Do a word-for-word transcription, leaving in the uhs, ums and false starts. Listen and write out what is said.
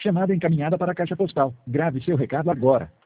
Chamada encaminhada para a caixa postal. Grave seu recado agora.